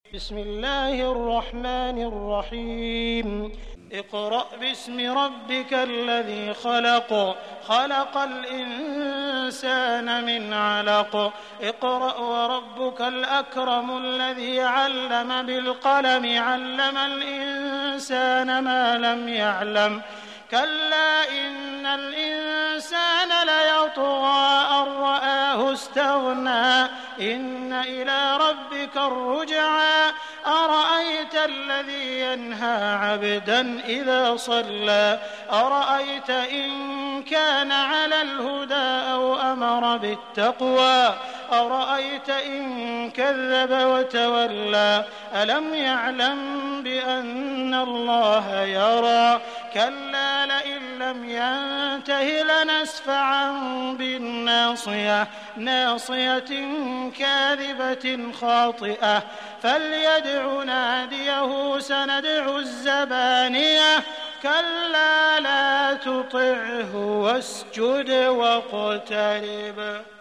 بسم الله الرحمن الرحيم اقرأ باسم ربك الذي خلق خلق الإنسان من علق اقرأ وربك الأكرم الذي علم بالقلم علم الإنسان ما لم يعلم كلا إن الإنسان ليطغى أن رآه استغنى إن إلى ربك الرجعى أرأيت الذي ينهى عبدا إذا صلى أرأيت إن كان على الهدى أو أمر بالتقوى أرأيت إن كذب وتولى ألم يعلم بأن الله يرى كلا لئن لم ينته لنسفعا بالناصية ناصية كاذبة خاطئة فليدع ناديه سندع الزبانية كلا لا تطعه واسجد واقترب.